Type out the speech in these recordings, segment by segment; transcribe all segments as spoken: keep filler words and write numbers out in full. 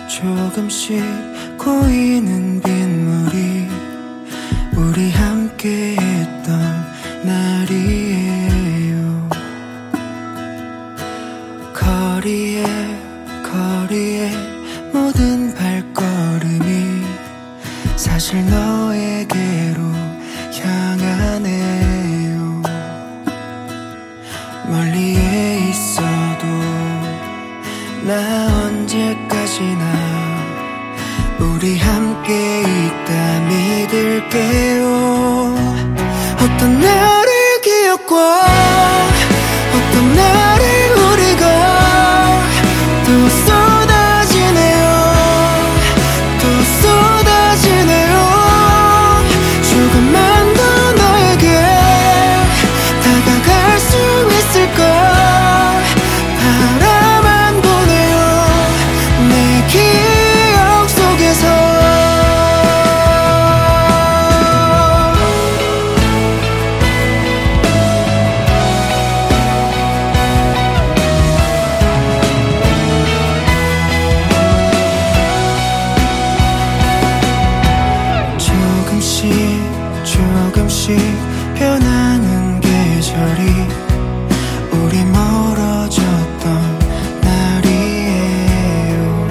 조금씩 고이는 빗물이 우리 함께 했던 날이에요. 거리에 거리에 모든 발걸음이 사실 너에게로 향하네요. 멀리에 있어도 나 언제까지나 우리 함께 있다 믿을게요. 어떤 날을 기억과 어떤 날을 우리가 또 쏟아지네요. 또 쏟아지네요. 조금만 더 너에게 다가갈 수 있을까. 바라만 보네요. 내 기억 속에서. 조금씩 조금씩 변하는 계절이 우리 멀어졌던 날이에요.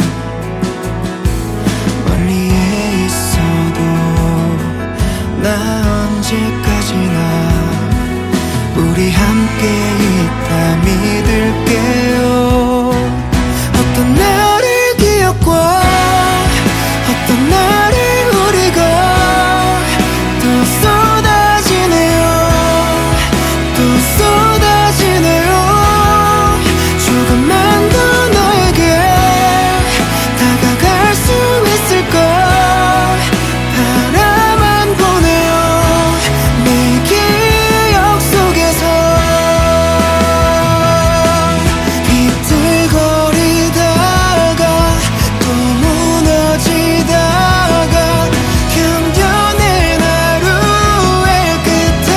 멀리에 있어도 나 언제까지나 우리 함께 있다 믿을게요. 어떤 날을 기억과 어떤 날을 우리가 또 쏟아지네요. 또 쏟아지네요. 조금만 더 너에게 다가갈 수 있을까. 바라만 보네요. 내 기억 속에서. 비틀거리다가 또 무너지다가 견뎌낸 하루의 끝에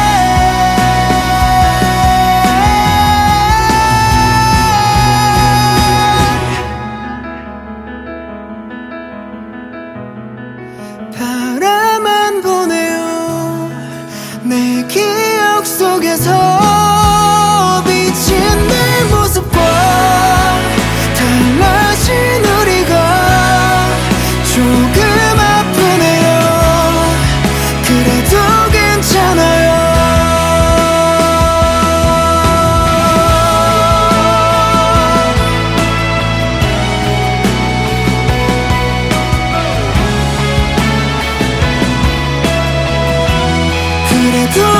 바라만 보네요. 내 기억 속에서 비친 내 모습과 달라진 우리가 조금 아프네요. 그래도 괜찮아요. 그래도